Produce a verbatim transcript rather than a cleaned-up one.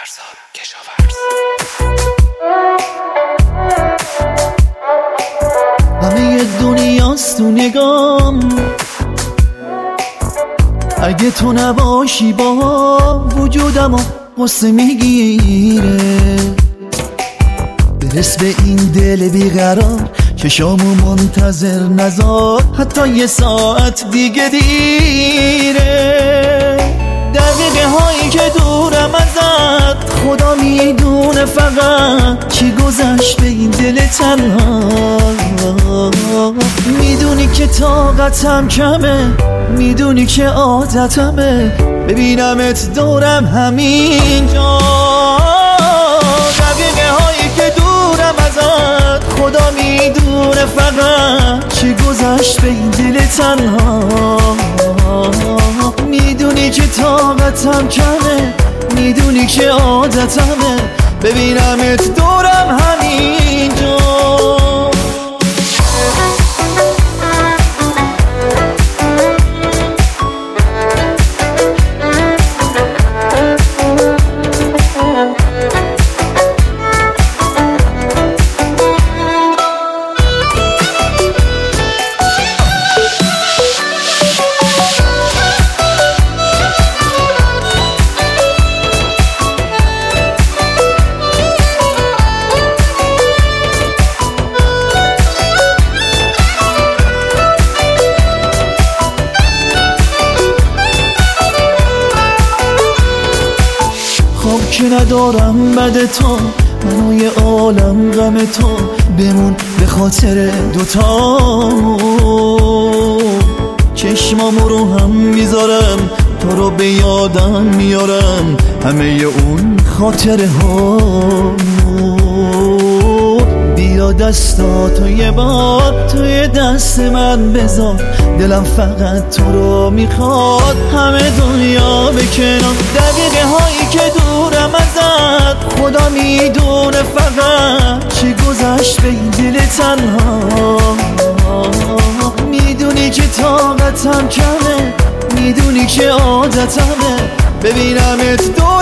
فرزاد کشاورز. همه دنیاست تو نگام، اگه تو نباشی با وجودم و قصه میگیره. برس به این دل بیقرار که شامو منتظر نذار، حتی یه ساعت دیگه دیره. دقیقه هایی که دورم ازت خدا میدونه فقط چی گذشت به این دل تنها. میدونی که طاقتم کمه، میدونی که عادتمه ببینمت دورم همینجا. دقیقه هایی که دورم ازت خدا میدونه فقط چی گذشت به این دل تنها. میدونی که طاقتم کمه، میدونی که عادتمه ببینمت دورم همینجا. خواب که ندارم بد تو، منو یه عالم غم تو، بمون به خاطر دوتا. چشمامو رو هم میذارم، تو رو به یادم میارم، همه اون خاطره ها. بیا دستاتو یه بار توی دست من بذار، دلم فقط تو رو میخواد، همه دنیا به کنار. دقیقه هایی که دورم ازت خدا میدونه فقط چی گذشت به این دل تنها. میدونی که طاقتم کمه، میدونی که عادتمه ببینمت دور